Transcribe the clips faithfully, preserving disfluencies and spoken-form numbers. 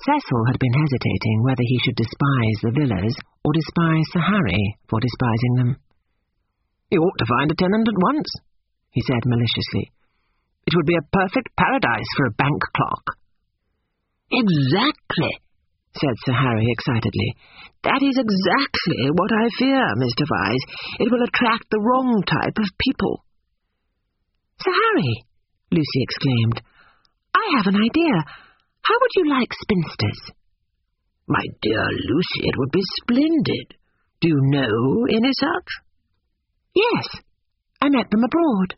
Cecil had been hesitating whether he should despise the villas or despise Sir Harry for despising them. "You ought to find a tenant at once," he said maliciously. "It would be a perfect paradise for a bank clerk." "Exactly," said Sir Harry excitedly. "That is exactly what I fear, Mister Vyse. It will attract the wrong type of people." "Sir Harry," Lucy exclaimed, "I have an idea. How would you like spinsters?" "My dear Lucy, it would be splendid. Do you know any such?" "Yes, I met them abroad."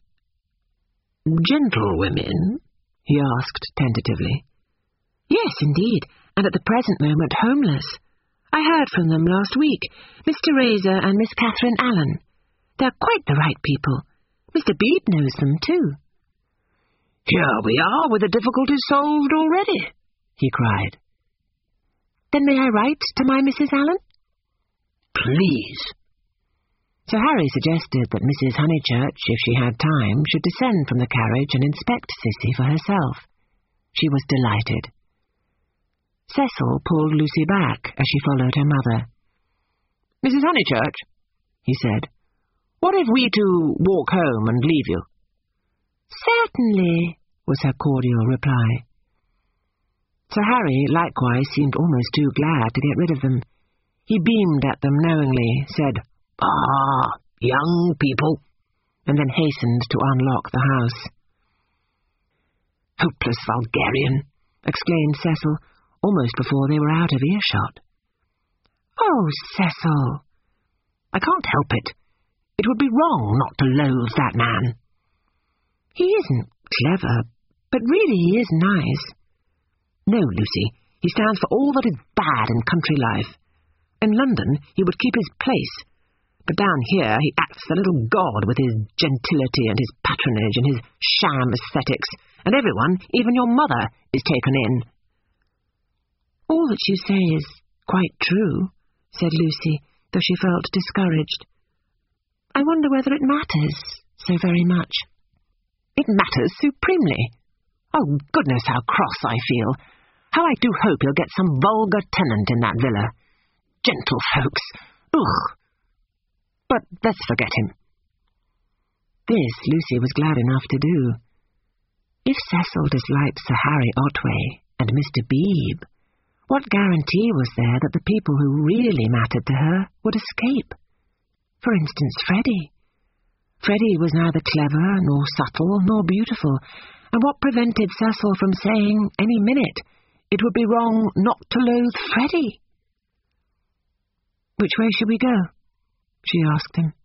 "Gentlewomen?" he asked tentatively. "Yes, indeed, and at the present moment homeless. I heard from them last week, Mister Razor and Miss Catherine Allen. They're quite the right people. Mister Beebe knows them, too." "Here we are with the difficulty solved already," he cried. "Then may I write to my Missus Allen?" "Please." Sir Harry suggested that Missus Honeychurch, if she had time, should descend from the carriage and inspect Sissy for herself. She was delighted. Cecil pulled Lucy back as she followed her mother. "Missus Honeychurch," he said, "what if we two walk home and leave you?" "Certainly," was her cordial reply. Sir Harry likewise seemed almost too glad to get rid of them. He beamed at them knowingly, said, "Ah, young people," and then hastened to unlock the house. "Hopeless vulgarian," exclaimed Cecil, almost before they were out of earshot. "Oh, Cecil!" "I can't help it. It would be wrong not to loathe that man." "He isn't clever, but really he is nice." "No, Lucy, he stands for all that is bad in country life. In London he would keep his place, but down here he acts the little god with his gentility and his patronage and his sham aesthetics, and everyone, even your mother, is taken in." "All that you say is quite true," said Lucy, though she felt discouraged. "I wonder whether it matters so very much." "It matters supremely. Oh, goodness, how cross I feel. How I do hope he'll get some vulgar tenant in that villa. Gentlefolks. Ugh. But let's forget him." This Lucy was glad enough to do. If Cecil disliked Sir Harry Otway and Mister Beebe, what guarantee was there that the people who really mattered to her would escape? For instance, Freddie. Freddie was neither clever, nor subtle, nor beautiful, and what prevented Cecil from saying any minute it would be wrong not to loathe Freddie? "Which way should we go?" she asked him.